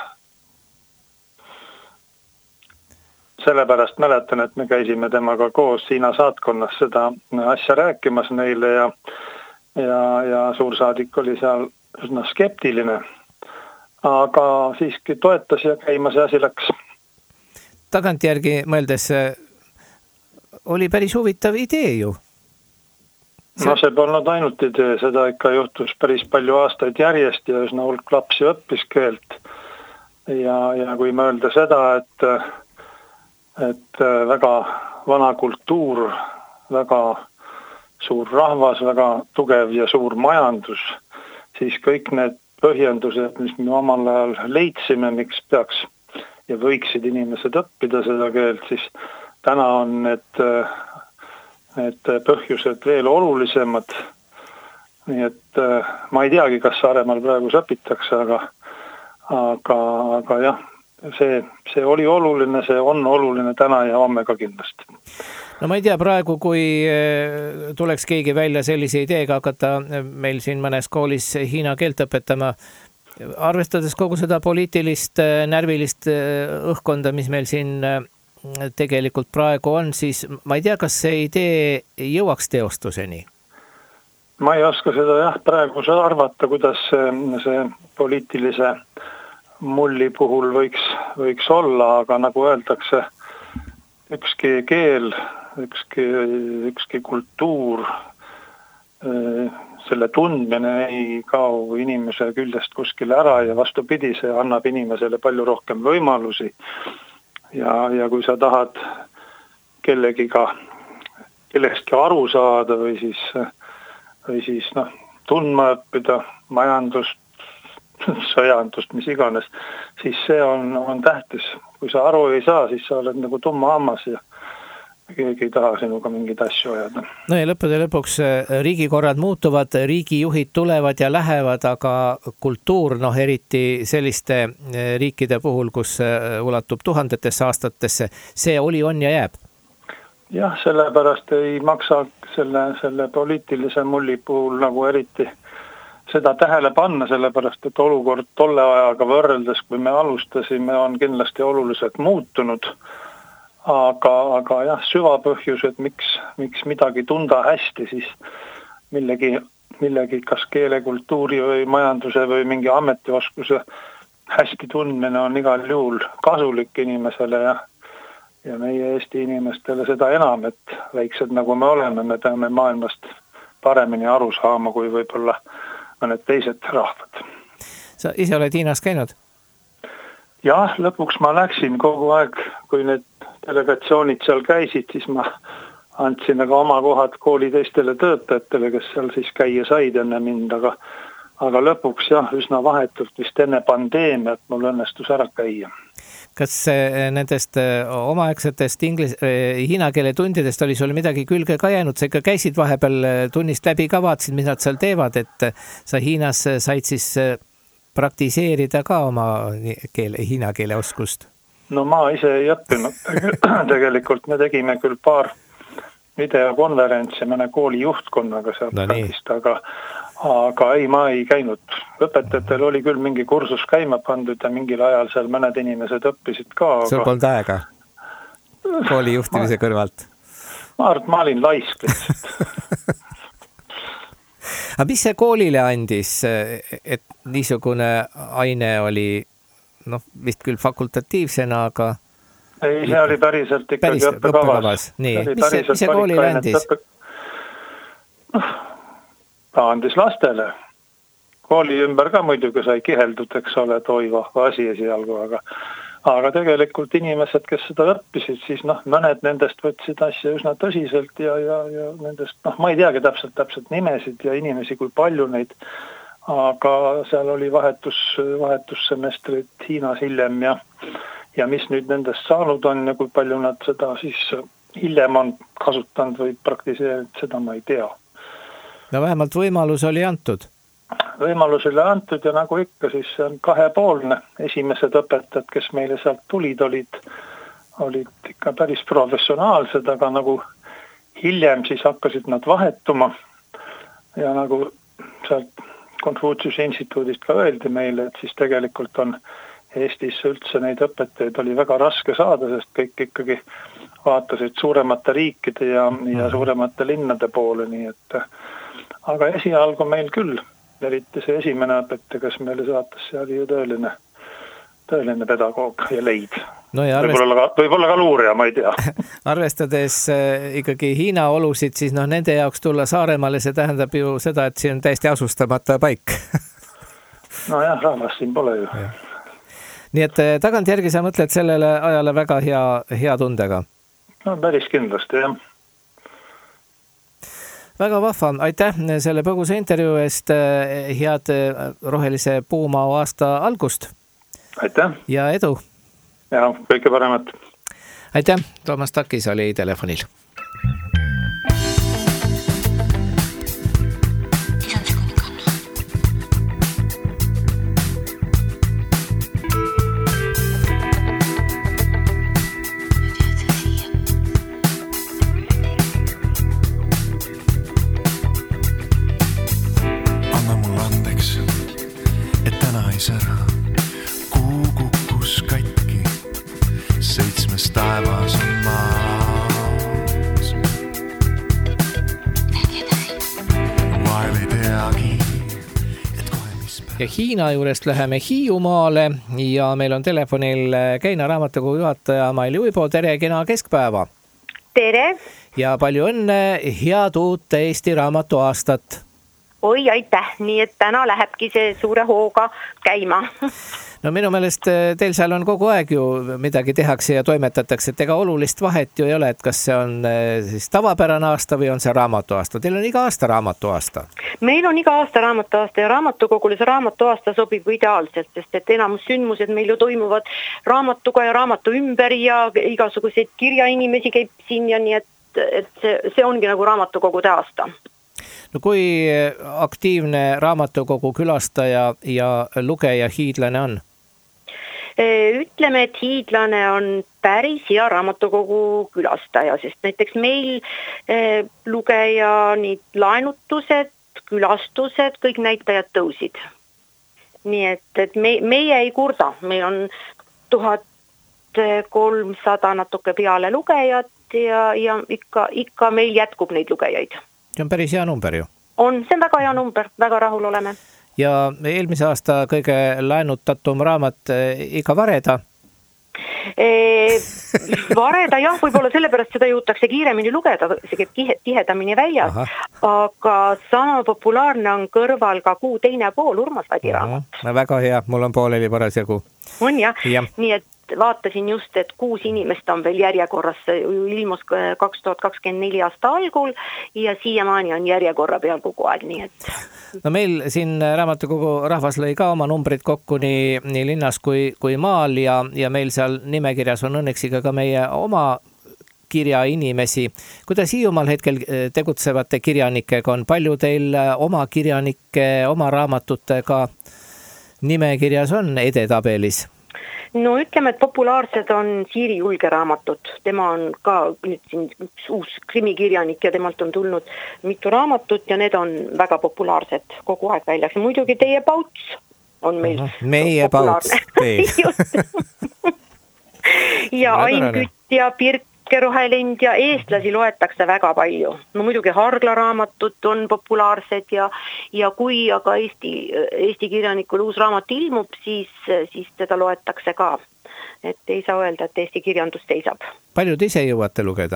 Sellepärast mäletan, et me käisime temaga koos Hiina saatkonnas seda asja rääkimas neile ja, ja, ja suursaadik oli seal üsna skeptiline, aga siiski toetas ja käima see asi läks. Tagantjärgi mõeldes oli päris huvitav idee ju. See... No see polnud ainult idee, seda ikka juhtus päris palju aastaid järjest ja üsna hulk lapsi õppis keelt. Ja, ja kui mõelda seda, et, et väga vana kultuur, väga suur rahvas, väga tugev ja suur majandus, siis kõik need põhjendused, mis me omal ajal leidsime, miks peaks ja võiksid inimesed õppida seda keelt, siis täna on need, need põhjused veel olulisemad. Nii et ma ei teagi, kas Saaremaal praegu õpitakse, aga, aga, aga jah, see, see oli oluline, see on oluline täna ja homme ka kindlasti. No ma ei tea, praegu kui tuleks keegi välja sellise ideega hakata meil siin mõnes koolis hiina keelt õpetama, arvestades kogu seda poliitilist, närvilist õhkkonda, mis meil siin tegelikult praegu on, siis ma ei tea, kas see idee jõuaks teostuseni? Ma ei oska seda jah, praegu arvata, kuidas see, see poliitilise mulli puhul võiks, võiks olla, aga nagu öeldakse, ükski keel, ükski, ükski kultuur, selle tundmine ei kao inimese küljest kuskile ära ja vastupidi, see annab inimesele palju rohkem võimalusi. Ja, ja kui sa tahad kellegiga, kellestki aru saada või siis, või siis noh, tundma õppida majandust, sõjandust, mis iganes, siis see on, on tähtis. Kui sa aru ei saa, siis sa oled nagu tumma hammas ja keegi ei taha sinuga mingeid asju ajada. No ja lõppude lõpuks riigikorrad muutuvad, riigijuhid tulevad ja lähevad, aga kultuur, noh eriti selliste riikide puhul, kus ulatub tuhandetesse aastatesse, see oli, on ja jääb. Jah, sellepärast ei maksa selle, selle poliitilise mulli puhul nagu eriti seda tähele panna, sellepärast et olukord tolle ajaga võrreldes, kui me alustasime, on kindlasti oluliselt muutunud. Aga, aga jah, süvapõhjused, miks, miks midagi tunda hästi, siis millegi, millegi kas keelekultuuri või majanduse või mingi ametioskuse hästi tundmine on igal juhul kasulik inimesele ja, ja meie Eesti inimestele seda enam, et väiksed nagu me oleme, me peame maailmast paremini aru saama kui võib-olla mõned teised rahvad. Sa ise oled Hiinas käinud? Jah, lõpuks ma läksin kogu aeg, kui need delegatsioonid seal käisid, siis ma andsin aga oma kohad kooli teistele töötajatele, kes seal siis käia said enne mind, aga, aga lõpuks jah, üsna vahetult vist enne pandeemiat mul õnnestus ära käia. Kas nendest omaaegsetest inglis, hiina keele tundidest oli sul midagi külge ka jäänud? Sa ikka käisid vahepeal tunnist läbi ka, vaatasid, mis nad seal teevad, et sa Hiinas said siis praktiseerida ka oma keele, hiina keele oskust? No ma ise ei õppinud. Tegelikult me tegime küll paar videokonverentsi mõne kooli juhtkonnaga sealt no kandist, aga, aga ei, ma ei käinud. Õpetajatel oli küll mingi kursus käima pandud ja mingil ajal seal mõned inimesed õppisid ka. Sul aga... polnud aega kooli juhtimise ma... kõrvalt? Ma arvan, ma olin laisk lihtsalt. Aga mis see koolile andis, et niisugune aine oli noh, vist küll fakultatiivsena, aga... Ei, see oli päriselt ikkagi päris õppekavas. Nii, mis see, mis see koolile andis? Õppe... Ta andis lastele. Kooli ümber ka muidugi sai kiheldud, eks ole, toiva asi esialgu, aga, aga tegelikult inimesed, kes seda õppisid, siis noh, mõned nendest võtsid asja üsna tõsiselt ja, ja, ja nendest, noh, ma ei teagi täpselt, täpselt nimesid ja inimesi, kui palju neid, aga seal oli vahetus, vahetussemestrid Hiinas hiljem ja, ja mis nüüd nendest saanud on ja kui palju nad seda siis hiljem on kasutanud või praktiseerinud, seda ma ei tea. No vähemalt võimalus oli antud. Võimalus oli antud ja nagu ikka, siis see on kahepoolne. Esimesed õpetajad, kes meile sealt tulid, olid, olid ikka päris professionaalsed, aga nagu hiljem siis hakkasid nad vahetuma ja nagu sealt Konfutsiuse instituudist ka öeldi meile, et siis tegelikult on Eestis üldse neid õpetajaid oli väga raske saada, sest kõik ikkagi vaatasid suuremate riikide ja, ja suuremate linnade poole, nii et aga esialgu meil küll, eriti see esimene õpetaja, kes meile saatas, see oli ju tõeline, tõeline pedagoog ja leid. No ja arvest... võib-olla, ka, võib-olla ka luurija, ma ei tea. Arvestades äh, ikkagi Hiina olusid, siis noh, nende jaoks tulla Saaremaale, see tähendab ju seda, et siin on täiesti asustamata paik. No jah, rahvas siin pole ju. Ja. Nii et tagantjärgi sa mõtled sellele ajale väga hea, hea tundega? No päris kindlasti, jah. Väga vahva, aitäh selle põgusa intervjuu eest, head rohelise puumao aasta algust. Aitäh. Ja edu. Ja, kõike paremat. Aitäh, Toomas Takis oli telefonil. Anna mul andeks, et täna ei sära. Kuu kukkus katki, seitsmes taevas on maas. Vael ei teagi, et kohe mis päev. Ja Hiina juurest läheme Hiiumaale ja meil on telefonil Keina raamatukogu juhataja Maili Uibo. Tere, kena keskpäeva. Tere. Ja palju õnne, head uut Eesti raamatu aastat. Oi, aitäh, nii et täna lähebki see suure hooga käima. No minu meelest teil seal on kogu aeg ju midagi tehakse ja toimetatakse, et ega olulist vahet ju ei ole, et kas see on siis tavapärane aasta või on see raamatu aasta. Teil on iga aasta raamatu aasta. Meil on iga aasta raamatu aasta ja raamatukogule see raamatu aasta sobib ideaalselt, sest et enamus sündmused meil ju toimuvad raamatuga ja raamatu ümber ja igasuguseid kirjainimesi käib siin ja nii, et, et see, see ongi nagu raamatukogude aasta. No kui aktiivne raamatukogu külastaja ja lugeja hiidlane on? Ütleme, et hiidlane on päris hea raamatukogu külastaja, sest näiteks meil eh, lugeja nii laenutused, külastused, kõik näitajad tõusid. Nii et, et me, meie ei kurda, meil on tuhat kolmsada natuke peale lugejat ja, ja ikka, ikka meil jätkub neid lugejaid. See on päris hea number ju. On, see on väga hea number, väga rahul oleme. Ja eelmise aasta kõige laenutatum raamat Iga Vareda? E, vareda jah, võib-olla sellepärast seda jõutakse kiiremini lugeda, see käib tihedamini väljas, aga sama populaarne on kõrval ka Kuu teine pool Urmas Vadi raamat. Väga hea, mul on pooleli parasjagu. On jah, ja. Nii et vaatasin just, et kuus inimest on veel järjekorras, ilmus kaks tuhat kakskümmend neli aasta algul ja siiamaani on järjekorra peal kogu aeg, nii et... No meil siin raamatukogu rahvas lõi ka oma numbrid kokku nii, nii linnas kui, kui maal ja, ja meil seal nimekirjas on õnneks ikka ka meie oma kirjainimesi. Kuidas Hiiumaal hetkel tegutsevate kirjanikega on? Palju teil oma kirjanikke, oma raamatutega nimekirjas on edetabelis? No ütleme, et populaarsed on Siiri Julge raamatud. Tema on ka nüüd siin üks uus krimikirjanik ja temalt on tulnud mitu raamatut ja need on väga populaarsed kogu aeg väljas. Muidugi Teie Pauts on meil Aha, meie Pauts. ja Ain Kütt ja Pirke Rohelind ja eestlasi loetakse väga palju. No muidugi Hargla raamatud on populaarsed ja, ja kui aga Eesti, Eesti kirjanikul uus raamat ilmub, siis, siis teda loetakse ka. Et ei saa öelda, et Eesti kirjandus seisab. Palju te ise jõuate lugeda?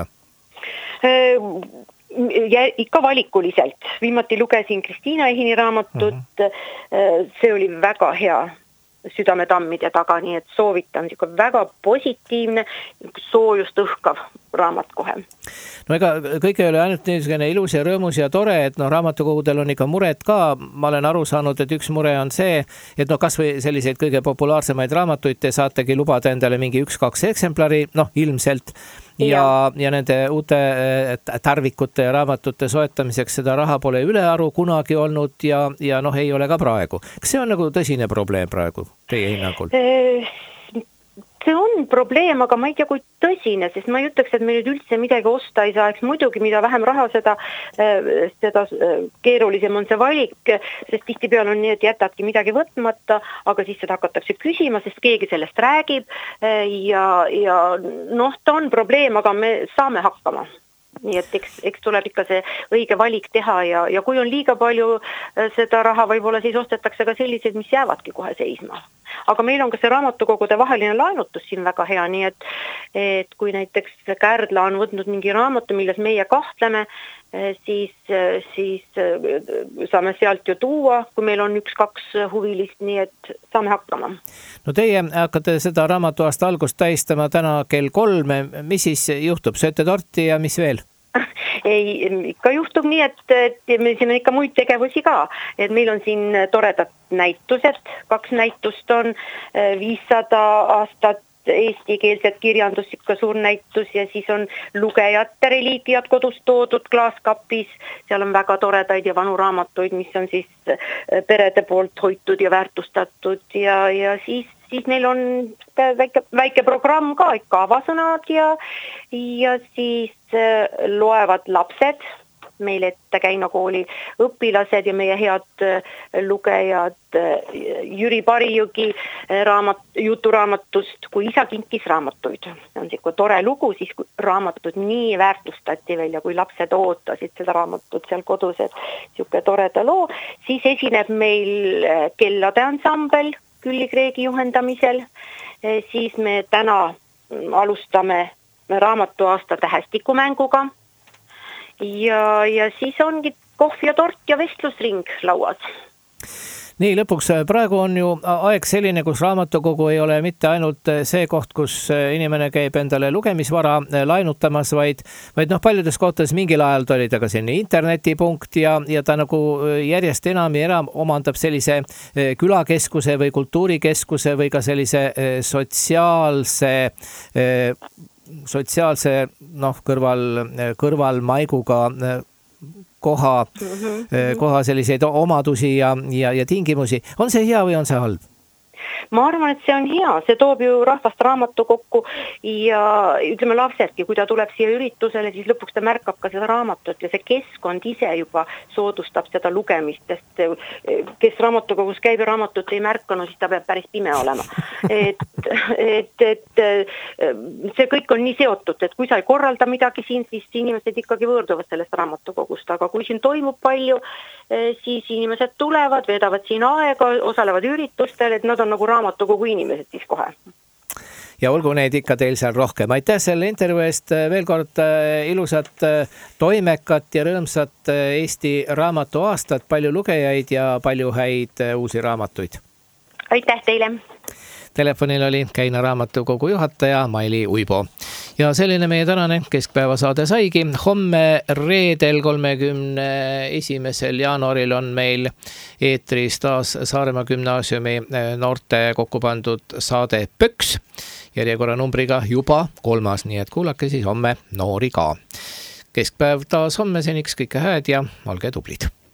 Ja ikka valikuliselt. Viimati lugesin Kristiina Ehini raamatut. Uh-huh. See oli väga hea. südametammide taga, nii et soovitan väga positiivne, soojust õhkav raamat kohe. No ega kõik ei ole ainult niisugune ilus ja rõõmus ja tore, et no raamatukogudel on ikka mured ka. Ma olen aru saanud, et üks mure on see, et no kas või selliseid kõige populaarsemaid raamatuid te saategi lubada endale mingi üks-kaks eksemplari, noh ilmselt, ja, ja nende uute tarvikute ja raamatute soetamiseks seda raha pole ülearu kunagi olnud ja, ja noh, ei ole ka praegu. Kas see on nagu tõsine probleem praegu teie hinnangul? See on probleem, aga ma ei tea, kui tõsine, sest ma ei ütleks, et me nüüd üldse midagi osta ei saa, eks muidugi, mida vähem raha, seda, seda keerulisem on see valik, sest tihtipeale on nii, et jätadki midagi võtmata, aga siis seda hakatakse küsima, sest keegi sellest räägib ja, ja noh, ta on probleem, aga me saame hakkama. Nii et eks, eks tuleb ikka see õige valik teha ja, ja kui on liiga palju seda raha, võib-olla siis ostetakse ka sellised, mis jäävadki kohe seisma. Aga meil on ka see raamatukogude vaheline laenutus siin väga hea, nii et, et kui näiteks Kärdla on võtnud mingi raamatu, milles meie kahtleme, siis, siis saame sealt ju tuua, kui meil on üks-kaks huvilist, nii et saame hakkama. No teie hakkate seda raamatuaasta algust tähistama täna kell kolme, mis siis juhtub, sööte torti ja mis veel? Ei, ikka juhtub nii, et, et meil siin on ikka muid tegevusi ka, et meil on siin toredad näitused, kaks näitust on viissada aastat eestikeelset kirjandust, ikka suur näitus ja siis on lugejate reliigiad kodus toodud klaaskapis, seal on väga toredaid ja vanu raamatuid, mis on siis perede poolt hoitud ja väärtustatud ja, ja siis siis neil on väike, väike programm ka, ikka avasõnad ja, ja siis loevad lapsed, meil ette Käina kooli õpilased ja meie head lugejad Jüri Parijõgi raamat, juturaamatust, kui isa kinkis raamatuid. See on siuke tore lugu, siis kui raamatud nii väärtustati veel ja kui lapsed ootasid seda raamatut seal kodus, et siuke toreda loo, siis esineb meil kellade ansambel Külli Kreegi juhendamisel, siis me täna alustame raamatuaasta tähestikumänguga ja, ja siis ongi kohv ja tort ja vestlusring lauas. Nii, lõpuks praegu on ju aeg selline, kus raamatukogu ei ole mitte ainult see koht, kus inimene käib endale lugemisvara lainutamas, vaid, vaid noh, paljudes kohtades mingil ajal oli ta ka selline internetipunkt ja, ja ta nagu järjest enam ja enam omandab sellise külakeskuse või kultuurikeskuse või ka sellise sotsiaalse sotsiaalse noh, kõrval, kõrval maiguga koha, koha selliseid omadusi ja, ja, ja tingimusi. On see hea või on see halb? Ma arvan, et see on hea, see toob ju rahvast raamatu kokku ja ütleme lapsedki, kui ta tuleb siia üritusele, siis lõpuks ta märkab ka seda raamatut ja see keskkond ise juba soodustab seda lugemist, sest kes raamatukogus käib ja raamatut ei märka, no siis ta peab päris pime olema. Et, et, et see kõik on nii seotud, et kui sa ei korralda midagi siin, siis inimesed ikkagi võõrduvad sellest raamatukogust, aga kui siin toimub palju, siis inimesed tulevad, vedavad siin aega, osalevad üritustel, et nad on nagu raamatukogu inimesed siis kohe. Ja olgu neid ikka teil seal rohkem. Aitäh selle intervjuu eest, veel kord ilusat toimekat ja rõõmsat Eesti raamatu aastat, palju lugejaid ja palju häid uusi raamatuid. Aitäh teile! Telefonil oli Käina raamatukogu juhataja Maili Uibo. Ja selline meie tänane keskpäevasaade saigi. Homme reedel kolmekümne esimesel jaanuaril on meil eetris taas Saaremaa gümnaasiumi noorte kokku pandud saade Pöks. Järjekorra numbriga juba kolmas, nii et kuulake siis homme noori ka. Keskpäev taas homme, seniks kõike hääd ja olge tublid.